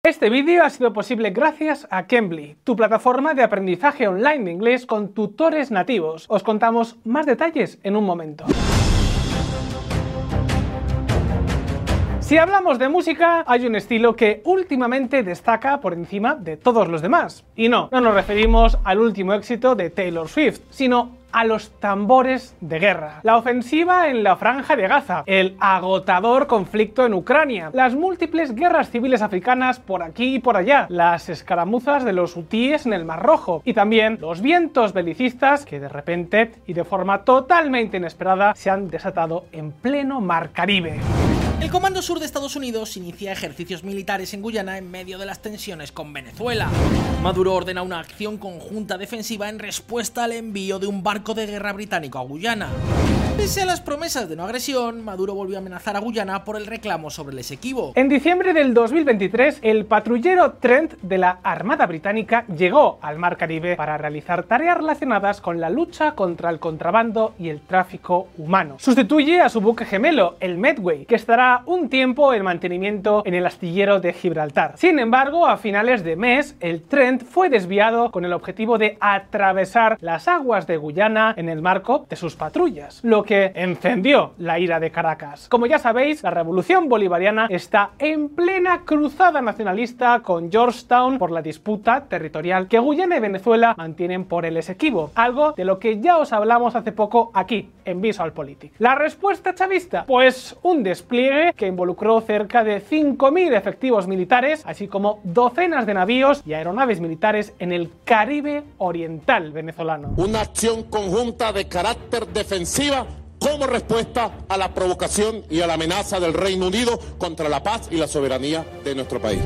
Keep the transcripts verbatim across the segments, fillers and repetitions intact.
Este vídeo ha sido posible gracias a Cambly, tu plataforma de aprendizaje online de inglés con tutores nativos. Os contamos más detalles en un momento. Si hablamos de música, hay un estilo que últimamente destaca por encima de todos los demás. Y no, no nos referimos al último éxito de Taylor Swift, sino a los tambores de guerra. La ofensiva en la Franja de Gaza, el agotador conflicto en Ucrania, las múltiples guerras civiles africanas por aquí y por allá, las escaramuzas de los hutíes en el Mar Rojo y también los vientos belicistas que de repente y de forma totalmente inesperada se han desatado en pleno Mar Caribe. El Comando Sur de Estados Unidos inicia ejercicios militares en Guyana en medio de las tensiones con Venezuela. Maduro ordena una acción conjunta defensiva en respuesta al envío de un barco de guerra británico a Guyana. Pese a las promesas de no agresión, Maduro volvió a amenazar a Guyana por el reclamo sobre el Esequibo. En diciembre del dos mil veintitrés, el patrullero Trent de la Armada Británica llegó al Mar Caribe para realizar tareas relacionadas con la lucha contra el contrabando y el tráfico humano. Sustituye a su buque gemelo, el Medway, que estará un tiempo en mantenimiento en el astillero de Gibraltar. Sin embargo, a finales de mes, el Trent fue desviado con el objetivo de atravesar las aguas de Guyana en el marco de sus patrullas, lo que encendió la ira de Caracas. Como ya sabéis, la revolución bolivariana está en plena cruzada nacionalista con Georgetown por la disputa territorial que Guyana y Venezuela mantienen por el Esequibo, algo de lo que ya os hablamos hace poco aquí, en VisualPolitik. ¿La respuesta chavista? Pues un despliegue que involucró cerca de cinco mil efectivos militares, así como docenas de navíos y aeronaves militares en el Caribe oriental venezolano. Una acción conjunta de carácter defensiva como respuesta a la provocación y a la amenaza del Reino Unido contra la paz y la soberanía de nuestro país.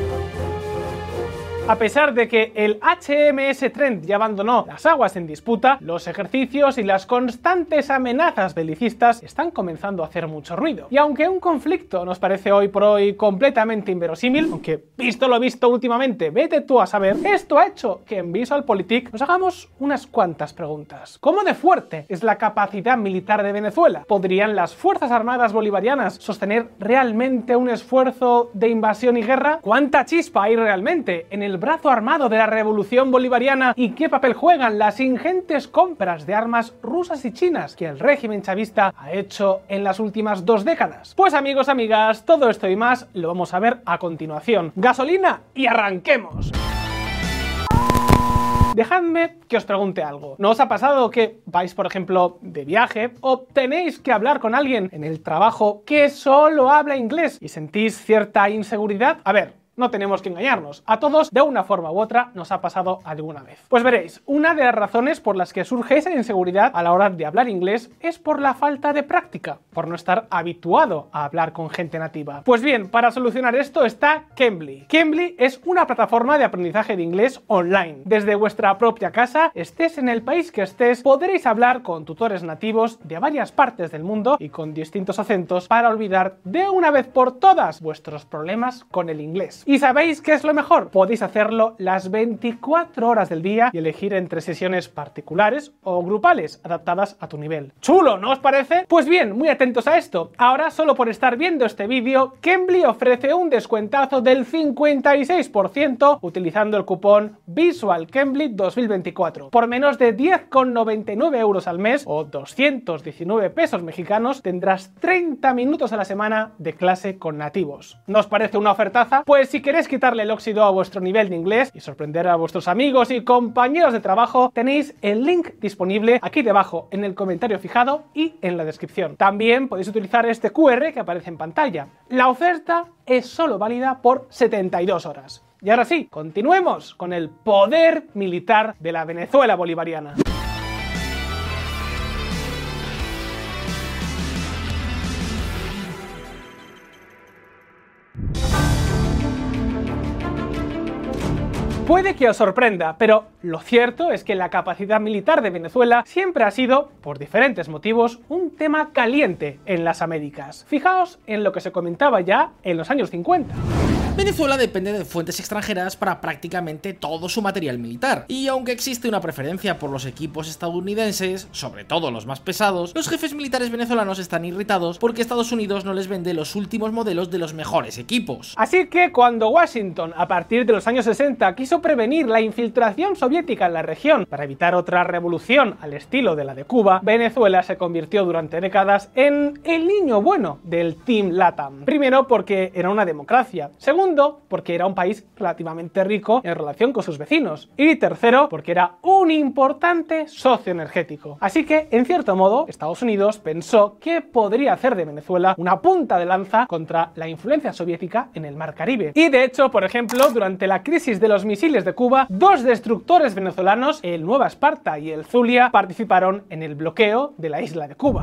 A pesar de que el H M S Trent ya abandonó las aguas en disputa, los ejercicios y las constantes amenazas belicistas están comenzando a hacer mucho ruido. Y aunque un conflicto nos parece hoy por hoy completamente inverosímil, aunque visto lo visto últimamente, vete tú a saber, esto ha hecho que en VisualPolitik nos hagamos unas cuantas preguntas. ¿Cómo de fuerte es la capacidad militar de Venezuela? ¿Podrían las Fuerzas Armadas bolivarianas sostener realmente un esfuerzo de invasión y guerra? ¿Cuánta chispa hay realmente en el brazo armado de la revolución bolivariana y qué papel juegan las ingentes compras de armas rusas y chinas que el régimen chavista ha hecho en las últimas dos décadas? Pues amigos, amigas, todo esto y más lo vamos a ver a continuación. Gasolina y arranquemos. Dejadme que os pregunte algo. ¿No os ha pasado que vais, por ejemplo, de viaje o tenéis que hablar con alguien en el trabajo que solo habla inglés y sentís cierta inseguridad? A ver, no tenemos que engañarnos, a todos de una forma u otra nos ha pasado alguna vez. Pues veréis, una de las razones por las que surge esa inseguridad a la hora de hablar inglés es por la falta de práctica, por no estar habituado a hablar con gente nativa. Pues bien, para solucionar esto está Cambly. Cambly es una plataforma de aprendizaje de inglés online. Desde vuestra propia casa, estés en el país que estés, podréis hablar con tutores nativos de varias partes del mundo y con distintos acentos para olvidar de una vez por todas vuestros problemas con el inglés. ¿Y sabéis qué es lo mejor? Podéis hacerlo las veinticuatro horas del día y elegir entre sesiones particulares o grupales adaptadas a tu nivel. ¡Chulo! ¿No os parece? Pues bien, muy atentos a esto. Ahora, solo por estar viendo este vídeo, Cambly ofrece un descuentazo del cincuenta y seis por ciento utilizando el cupón VisualCambly dos mil veinticuatro. Por menos de diez con noventa y nueve euros al mes o doscientos diecinueve pesos mexicanos tendrás treinta minutos a la semana de clase con nativos. ¿No os parece una ofertaza? Pues si queréis quitarle el óxido a vuestro nivel de inglés y sorprender a vuestros amigos y compañeros de trabajo, tenéis el link disponible aquí debajo en el comentario fijado y en la descripción. También podéis utilizar este Q R que aparece en pantalla. La oferta es solo válida por setenta y dos horas. Y ahora sí, continuemos con el poder militar de la Venezuela bolivariana. Puede que os sorprenda, pero lo cierto es que la capacidad militar de Venezuela siempre ha sido, por diferentes motivos, un tema caliente en las Américas. Fijaos en lo que se comentaba ya en los años cincuenta. Venezuela depende de fuentes extranjeras para prácticamente todo su material militar, y aunque existe una preferencia por los equipos estadounidenses, sobre todo los más pesados, los jefes militares venezolanos están irritados porque Estados Unidos no les vende los últimos modelos de los mejores equipos. Así que cuando Washington, a partir de los años sesenta, quiso prevenir la infiltración soviética en la región para evitar otra revolución al estilo de la de Cuba, Venezuela se convirtió durante décadas en el niño bueno del Team LATAM. Primero porque era una democracia, segundo porque era un país relativamente rico en relación con sus vecinos, y tercero porque era un importante socio energético. Así que, en cierto modo, Estados Unidos pensó que podría hacer de Venezuela una punta de lanza contra la influencia soviética en el Mar Caribe. Y de hecho, por ejemplo, durante la crisis de los misiles de Cuba, dos destructores venezolanos, el Nueva Esparta y el Zulia, participaron en el bloqueo de la isla de Cuba.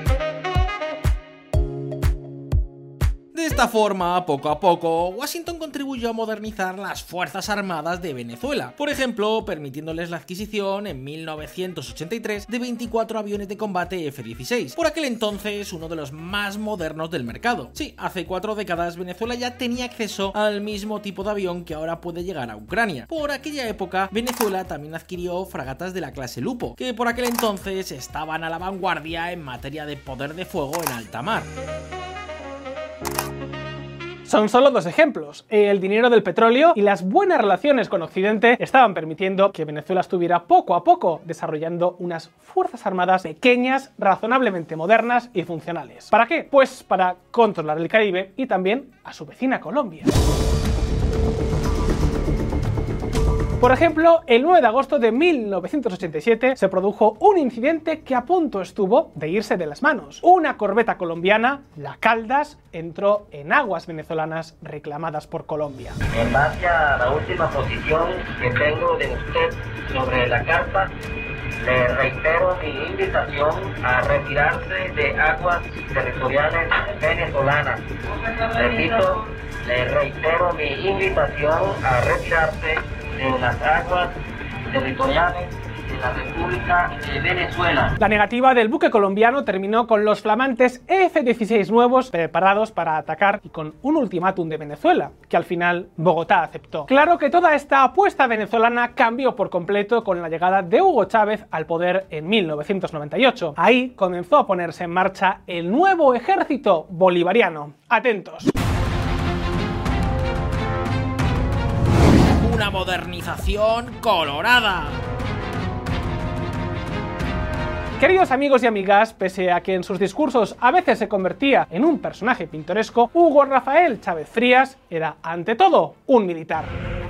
De esta forma, poco a poco, Washington contribuyó a modernizar las Fuerzas Armadas de Venezuela, por ejemplo, permitiéndoles la adquisición en mil novecientos ochenta y tres de veinticuatro aviones de combate F dieciséis, por aquel entonces uno de los más modernos del mercado. Sí, hace cuatro décadas Venezuela ya tenía acceso al mismo tipo de avión que ahora puede llegar a Ucrania. Por aquella época, Venezuela también adquirió fragatas de la clase Lupo, que por aquel entonces estaban a la vanguardia en materia de poder de fuego en alta mar. Son solo dos ejemplos. El dinero del petróleo y las buenas relaciones con Occidente estaban permitiendo que Venezuela estuviera poco a poco desarrollando unas fuerzas armadas pequeñas, razonablemente modernas y funcionales. ¿Para qué? Pues para controlar el Caribe y también a su vecina Colombia. Por ejemplo, el nueve de agosto de mil novecientos ochenta y siete se produjo un incidente que a punto estuvo de irse de las manos. Una corbeta colombiana, la Caldas, entró en aguas venezolanas reclamadas por Colombia. En base a la última posición que tengo de usted sobre la carta, le reitero mi invitación a retirarse de aguas territoriales venezolanas. Repito, le reitero mi invitación a retirarse de las aguas territoriales de la República de Venezuela. La negativa del buque colombiano terminó con los flamantes F dieciséis nuevos preparados para atacar y con un ultimátum de Venezuela, que al final Bogotá aceptó. Claro que toda esta apuesta venezolana cambió por completo con la llegada de Hugo Chávez al poder en mil novecientos noventa y ocho. Ahí comenzó a ponerse en marcha el nuevo ejército bolivariano. Atentos. Una modernización colorada. Queridos amigos y amigas, pese a que en sus discursos a veces se convertía en un personaje pintoresco, Hugo Rafael Chávez Frías era ante todo un militar.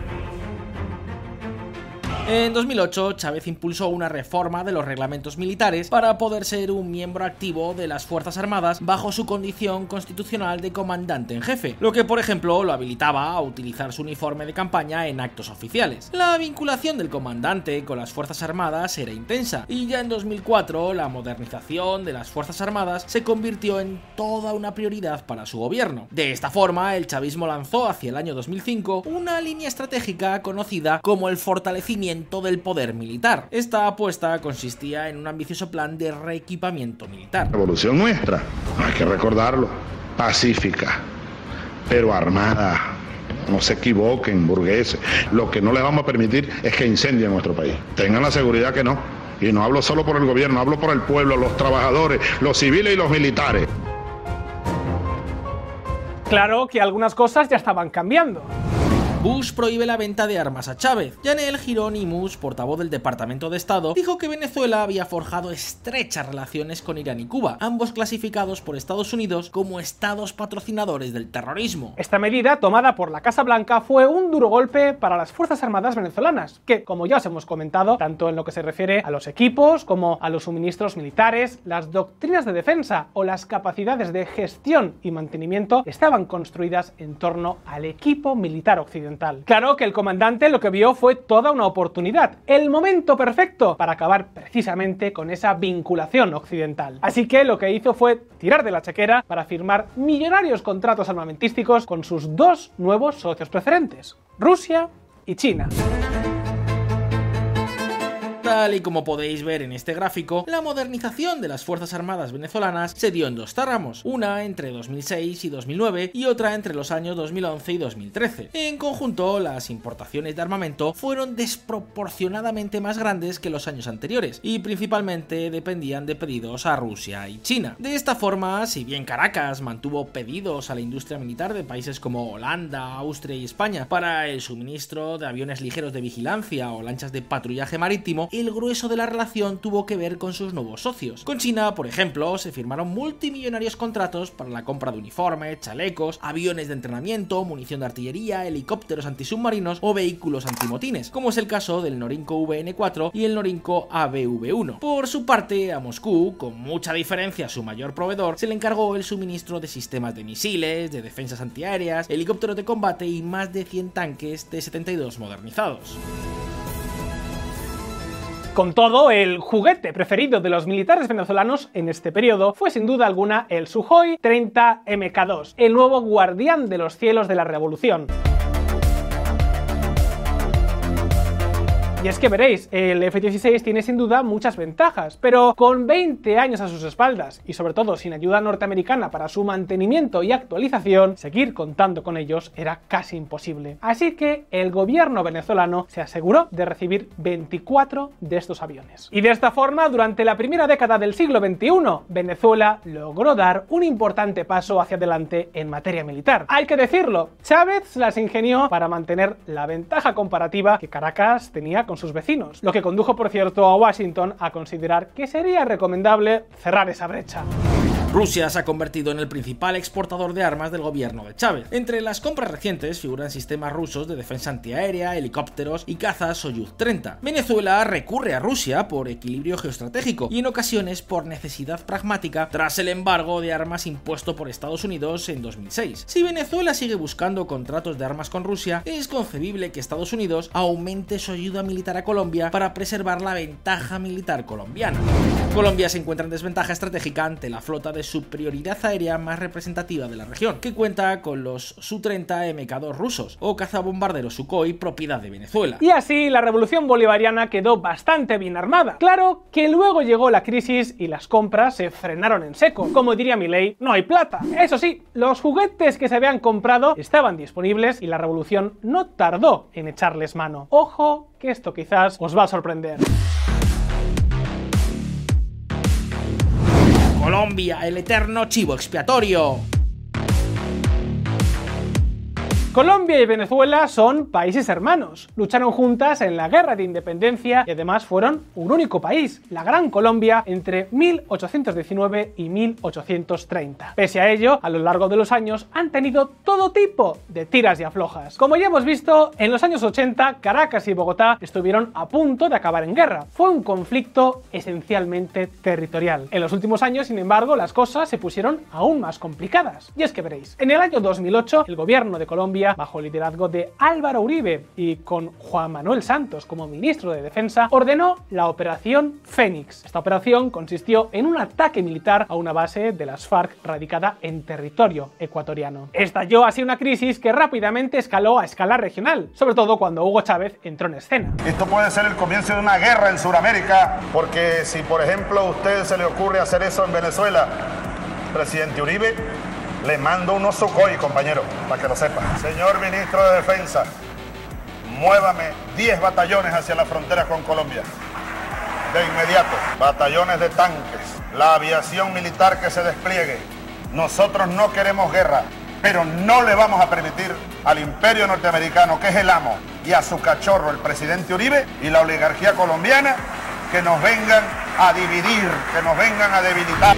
En dos mil ocho, Chávez impulsó una reforma de los reglamentos militares para poder ser un miembro activo de las Fuerzas Armadas bajo su condición constitucional de comandante en jefe, lo que por ejemplo lo habilitaba a utilizar su uniforme de campaña en actos oficiales. La vinculación del comandante con las Fuerzas Armadas era intensa, y ya en dos mil cuatro la modernización de las Fuerzas Armadas se convirtió en toda una prioridad para su gobierno. De esta forma, el chavismo lanzó hacia el año dos mil cinco una línea estratégica conocida como el fortalecimiento del poder militar. Esta apuesta consistía en un ambicioso plan de reequipamiento militar. La revolución nuestra, hay que recordarlo, pacífica, pero armada. No se equivoquen, burgueses. Lo que no les vamos a permitir es que incendien nuestro país. Tengan la seguridad que no. Y no hablo solo por el gobierno, hablo por el pueblo, los trabajadores, los civiles y los militares. Claro que algunas cosas ya estaban cambiando. Bush prohíbe la venta de armas a Chávez. Yanel Hieronymus, portavoz del Departamento de Estado, dijo que Venezuela había forjado estrechas relaciones con Irán y Cuba, ambos clasificados por Estados Unidos como estados patrocinadores del terrorismo. Esta medida, tomada por la Casa Blanca, fue un duro golpe para las Fuerzas Armadas venezolanas, que, como ya os hemos comentado, tanto en lo que se refiere a los equipos como a los suministros militares, las doctrinas de defensa o las capacidades de gestión y mantenimiento estaban construidas en torno al equipo militar occidental. Claro que el comandante lo que vio fue toda una oportunidad, el momento perfecto para acabar precisamente con esa vinculación occidental. Así que lo que hizo fue tirar de la chequera para firmar millonarios contratos armamentísticos con sus dos nuevos socios preferentes, Rusia y China. Tal y como podéis ver en este gráfico, la modernización de las Fuerzas Armadas venezolanas se dio en dos tramos, una entre dos mil seis y dos mil nueve y otra entre los años dos mil once y dos mil trece. En conjunto, las importaciones de armamento fueron desproporcionadamente más grandes que los años anteriores y principalmente dependían de pedidos a Rusia y China. De esta forma, si bien Caracas mantuvo pedidos a la industria militar de países como Holanda, Austria y España para el suministro de aviones ligeros de vigilancia o lanchas de patrullaje marítimo, el grueso de la relación tuvo que ver con sus nuevos socios. Con China, por ejemplo, se firmaron multimillonarios contratos para la compra de uniformes, chalecos, aviones de entrenamiento, munición de artillería, helicópteros antisubmarinos o vehículos antimotines, como es el caso del Norinco V N cuatro y el Norinco A V V uno. Por su parte, a Moscú, con mucha diferencia su mayor proveedor, se le encargó el suministro de sistemas de misiles, de defensas antiaéreas, helicópteros de combate y más de cien tanques T setenta y dos modernizados. Con todo, el juguete preferido de los militares venezolanos en este periodo fue sin duda alguna el Sukhoi treinta M K dos, el nuevo guardián de los cielos de la revolución. Y es que veréis, el F dieciséis tiene sin duda muchas ventajas, pero con veinte años a sus espaldas y sobre todo sin ayuda norteamericana para su mantenimiento y actualización, seguir contando con ellos era casi imposible. Así que el gobierno venezolano se aseguró de recibir veinticuatro de estos aviones. Y de esta forma, durante la primera década del siglo veintiuno, Venezuela logró dar un importante paso hacia adelante en materia militar. Hay que decirlo, Chávez las ingenió para mantener la ventaja comparativa que Caracas tenía con sus vecinos, lo que condujo, por cierto, a Washington a considerar que sería recomendable cerrar esa brecha. Rusia se ha convertido en el principal exportador de armas del gobierno de Chávez. Entre las compras recientes figuran sistemas rusos de defensa antiaérea, helicópteros y cazas Soyuz treinta. Venezuela recurre a Rusia por equilibrio geoestratégico y en ocasiones por necesidad pragmática tras el embargo de armas impuesto por Estados Unidos en dos mil seis. Si Venezuela sigue buscando contratos de armas con Rusia, es concebible que Estados Unidos aumente su ayuda militar a Colombia para preservar la ventaja militar colombiana. Colombia se encuentra en desventaja estratégica ante la flota de superioridad aérea más representativa de la región, que cuenta con los Su treinta M K dos rusos o cazabombarderos Sukhoi propiedad de Venezuela. Y así la revolución bolivariana quedó bastante bien armada. Claro que luego llegó la crisis y las compras se frenaron en seco. Como diría Milei, no hay plata. Eso sí, los juguetes que se habían comprado estaban disponibles y la revolución no tardó en echarles mano. Ojo, que esto quizás os va a sorprender. Colombia, el eterno chivo expiatorio. Colombia y Venezuela son países hermanos, lucharon juntas en la guerra de independencia y además fueron un único país, la Gran Colombia, entre mil ochocientos diecinueve y mil ochocientos treinta. Pese a ello, a lo largo de los años han tenido todo tipo de tiras y aflojas. Como ya hemos visto, en los años ochenta, Caracas y Bogotá estuvieron a punto de acabar en guerra. Fue un conflicto esencialmente territorial. En los últimos años, sin embargo, las cosas se pusieron aún más complicadas. Y es que veréis, en el año dos mil ocho, el gobierno de Colombia, bajo el liderazgo de Álvaro Uribe y con Juan Manuel Santos como ministro de Defensa, ordenó la Operación Fénix. Esta operación consistió en un ataque militar a una base de las FARC radicada en territorio ecuatoriano. Estalló así una crisis que rápidamente escaló a escala regional, sobre todo cuando Hugo Chávez entró en escena. Esto puede ser el comienzo de una guerra en Sudamérica, porque si por ejemplo a usted se le ocurre hacer eso en Venezuela, presidente Uribe, le mando unos Sukhoi, compañero, para que lo sepa. Señor ministro de Defensa, muévame diez batallones hacia la frontera con Colombia. De inmediato, batallones de tanques, la aviación militar que se despliegue. Nosotros no queremos guerra, pero no le vamos a permitir al imperio norteamericano, que es el amo, y a su cachorro, el presidente Uribe, y la oligarquía colombiana, que nos vengan a dividir, que nos vengan a debilitar.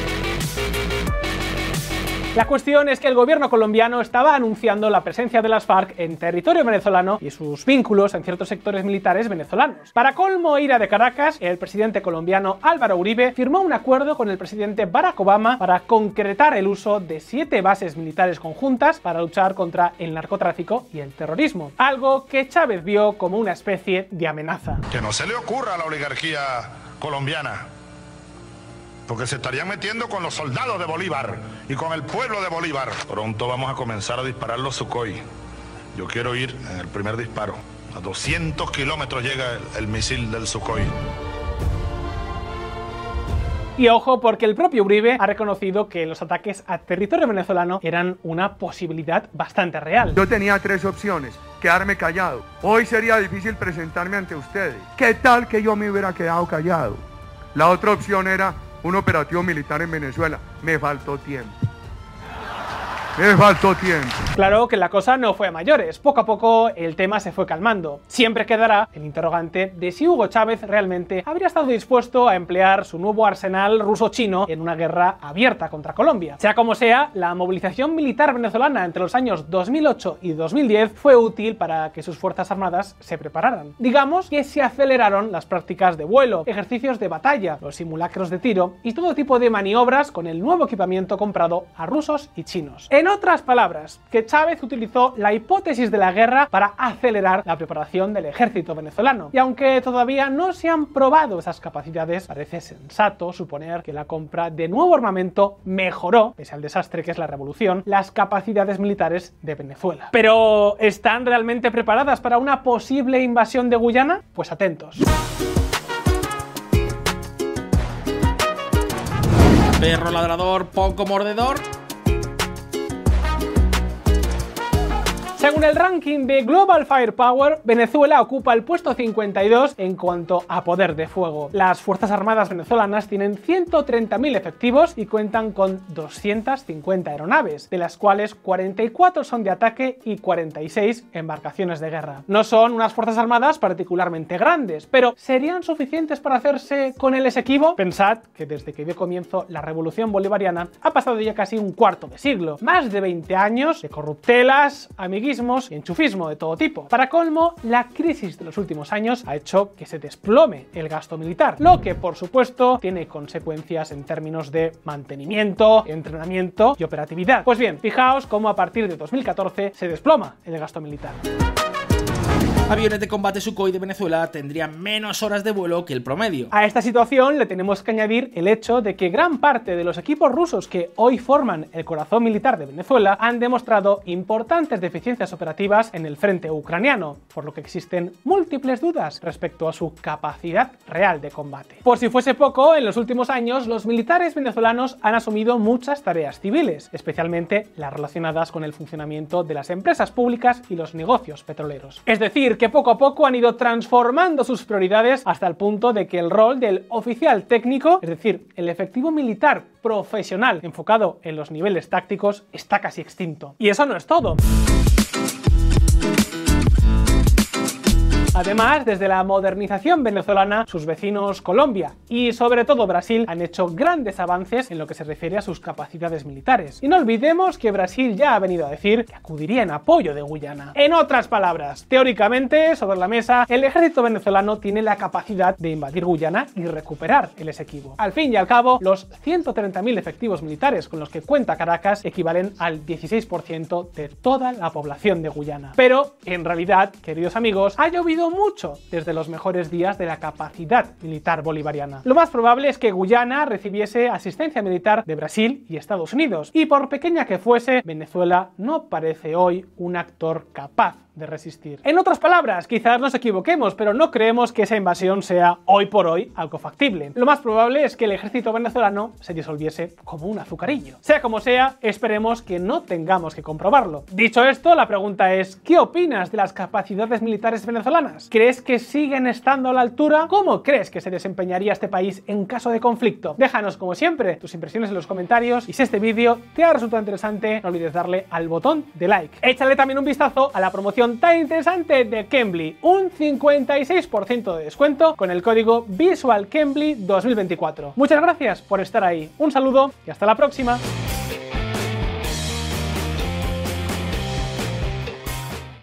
La cuestión es que el gobierno colombiano estaba anunciando la presencia de las FARC en territorio venezolano y sus vínculos en ciertos sectores militares venezolanos. Para colmo e ira de Caracas, el presidente colombiano Álvaro Uribe firmó un acuerdo con el presidente Barack Obama para concretar el uso de siete bases militares conjuntas para luchar contra el narcotráfico y el terrorismo, algo que Chávez vio como una especie de amenaza. Que no se le ocurra a la oligarquía colombiana, porque se estarían metiendo con los soldados de Bolívar y con el pueblo de Bolívar. Pronto vamos a comenzar a disparar los Sukhoi. Yo quiero ir en el primer disparo. A doscientos kilómetros llega el, el misil del Sukhoi. Y ojo, porque el propio Uribe ha reconocido que los ataques a territorio venezolano eran una posibilidad bastante real. Yo tenía tres opciones: quedarme callado. Hoy sería difícil presentarme ante ustedes. ¿Qué tal que yo me hubiera quedado callado? La otra opción era un operativo militar en Venezuela. Me faltó tiempo. Me faltó tiempo. Claro que la cosa no fue a mayores. Poco a poco el tema se fue calmando. Siempre quedará el interrogante de si Hugo Chávez realmente habría estado dispuesto a emplear su nuevo arsenal ruso-chino en una guerra abierta contra Colombia. Sea como sea, la movilización militar venezolana entre los años dos mil ocho y dos mil diez fue útil para que sus fuerzas armadas se prepararan. Digamos que se aceleraron las prácticas de vuelo, ejercicios de batalla, los simulacros de tiro y todo tipo de maniobras con el nuevo equipamiento comprado a rusos y chinos. En otras palabras, que Chávez utilizó la hipótesis de la guerra para acelerar la preparación del ejército venezolano. Y aunque todavía no se han probado esas capacidades, parece sensato suponer que la compra de nuevo armamento mejoró, pese al desastre que es la revolución, las capacidades militares de Venezuela. Pero ¿están realmente preparadas para una posible invasión de Guyana? Pues atentos. Perro ladrador, poco mordedor. Según el ranking de Global Firepower, Venezuela ocupa el puesto cincuenta y dos en cuanto a poder de fuego. Las Fuerzas Armadas venezolanas tienen ciento treinta mil efectivos y cuentan con doscientas cincuenta aeronaves, de las cuales cuarenta y cuatro son de ataque y cuarenta y seis embarcaciones de guerra. No son unas Fuerzas Armadas particularmente grandes, pero ¿serían suficientes para hacerse con el Esequibo? Pensad que desde que dio comienzo la Revolución Bolivariana ha pasado ya casi un cuarto de siglo, más de veinte años de corruptelas, amiguismos y enchufismo de todo tipo. Para colmo, la crisis de los últimos años ha hecho que se desplome el gasto militar, lo que por supuesto tiene consecuencias en términos de mantenimiento, entrenamiento y operatividad. Pues bien, fijaos cómo a partir de dos mil catorce se desploma el gasto militar. Aviones de combate Sukhoi de Venezuela tendrían menos horas de vuelo que el promedio. A esta situación le tenemos que añadir el hecho de que gran parte de los equipos rusos que hoy forman el corazón militar de Venezuela han demostrado importantes deficiencias operativas en el frente ucraniano, por lo que existen múltiples dudas respecto a su capacidad real de combate. Por si fuese poco, en los últimos años los militares venezolanos han asumido muchas tareas civiles, especialmente las relacionadas con el funcionamiento de las empresas públicas y los negocios petroleros. Es decir, que poco a poco han ido transformando sus prioridades hasta el punto de que el rol del oficial técnico, es decir, el efectivo militar profesional enfocado en los niveles tácticos, está casi extinto. Y eso no es todo. Además, desde la modernización venezolana, sus vecinos Colombia y sobre todo Brasil han hecho grandes avances en lo que se refiere a sus capacidades militares. Y no olvidemos que Brasil ya ha venido a decir que acudiría en apoyo de Guyana. En otras palabras, teóricamente, sobre la mesa, el ejército venezolano tiene la capacidad de invadir Guyana y recuperar el Esequibo. Al fin y al cabo, los ciento treinta mil efectivos militares con los que cuenta Caracas equivalen al dieciséis por ciento de toda la población de Guyana. Pero, en realidad, queridos amigos, ha llovido mucho desde los mejores días de la capacidad militar bolivariana. Lo más probable es que Guyana recibiese asistencia militar de Brasil y Estados Unidos, y por pequeña que fuese, Venezuela no parece hoy un actor capaz de resistir. En otras palabras, quizás nos equivoquemos, pero no creemos que esa invasión sea hoy por hoy algo factible. Lo más probable es que el ejército venezolano se disolviese como un azucarillo. Sea como sea, esperemos que no tengamos que comprobarlo. Dicho esto, la pregunta es, ¿qué opinas de las capacidades militares venezolanas? ¿Crees que siguen estando a la altura? ¿Cómo crees que se desempeñaría este país en caso de conflicto? Déjanos, como siempre, tus impresiones en los comentarios, y si este vídeo te ha resultado interesante, no olvides darle al botón de like. Échale también un vistazo a la promoción tan interesante de Cambly, un cincuenta y seis por ciento de descuento con el código Visual Cambly dos mil veinticuatro. Muchas gracias por estar ahí, un saludo y hasta la próxima.